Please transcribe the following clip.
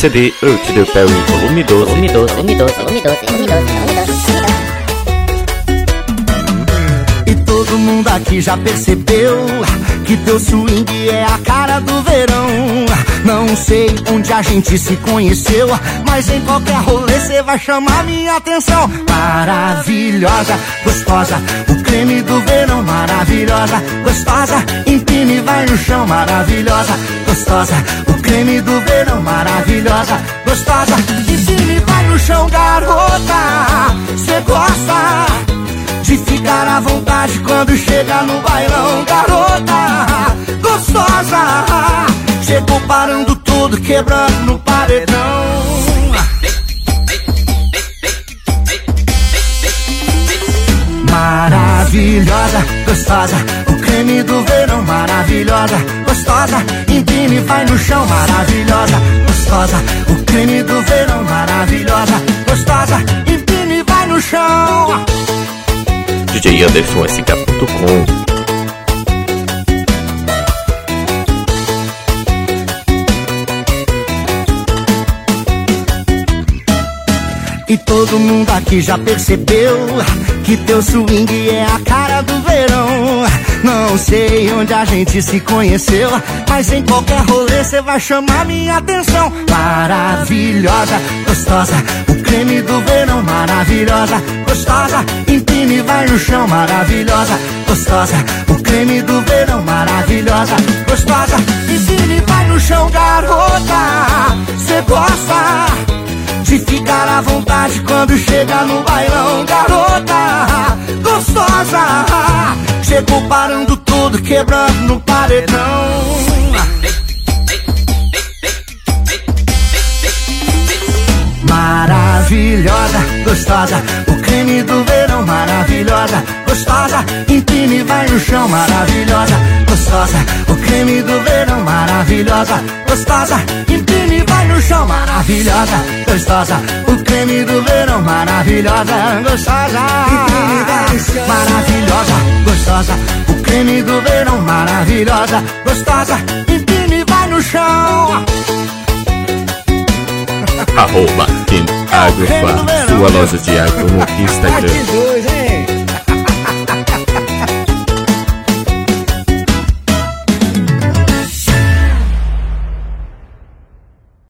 CD Earth the Perry volume 12. E todo mundo aqui já percebeu que teu swing é a cara do verão. Não sei onde a gente se conheceu, mas em qualquer rolê cê vai chamar minha atenção. Maravilhosa, gostosa, o creme do verão. Maravilhosa, gostosa, empina e vai no chão. Maravilhosa, gostosa, o creme do verão. Maravilhosa, gostosa, empina e vai no chão. Garota, cê gosta de ficar à vontade quando chega no bailão. Garota, gostosa, chegou parando tudo, quebrando no paredão. Maravilhosa, gostosa, o creme do verão. Maravilhosa, gostosa, empina e vai no chão. Maravilhosa, gostosa, o creme do verão. Maravilhosa, gostosa, empina e vai no chão. DJ Anderson SK.com. E todo mundo aqui já percebeu que teu swing é a cara do verão. Não sei onde a gente se conheceu, mas em qualquer rolê cê vai chamar minha atenção. Maravilhosa, gostosa, o creme do verão. Maravilhosa, gostosa, empina e vai no chão. Maravilhosa, gostosa, o creme do verão. Maravilhosa, gostosa, empina e vai no chão. Garota, cê gosta de ficar à vontade quando chega no bailão. Garota, gostosa, chegou parando tudo, quebrando no paredão. Maravilhosa, gostosa, o creme do verão. Maravilhosa, gostosa, empina e vai no chão. Maravilhosa, gostosa, o creme do verão. Maravilhosa, gostosa, empina e vai no chão. Maravilhosa, gostosa, o creme do verão. Maravilhosa, gostosa, maravilhosa, gostosa, o creme do verão. Maravilhosa, gostosa, empina e vai no chão. @Kim Agrofa, sua loja de agro no Instagram.